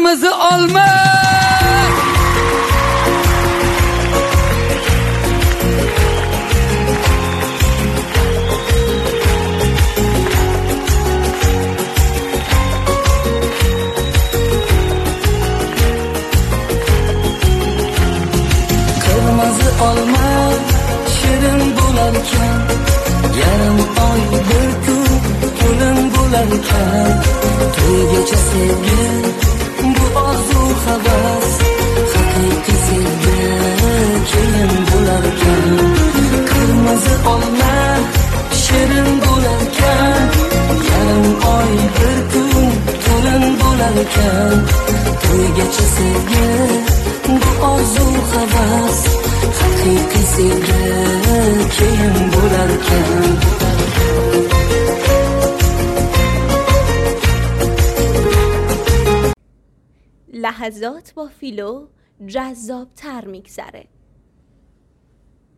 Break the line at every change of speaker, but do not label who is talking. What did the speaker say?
qirmizi olma.
Qirmizi olma shirin bo'larkan, yarim oy bir kun to'lin bo'larkan. To'ygacha sevgi bu orzu havas, haqiqiy sevgi keyin bo'larkan. Qirmizi olma shirin bo'larkan, yarim oy bir kun to'lin bo'larkan. To'ygacha sevgi bu orzu havas, haqiqiy sevgi keyin bo'larkan.
لحظات با فیلو جذاب تر میگذره.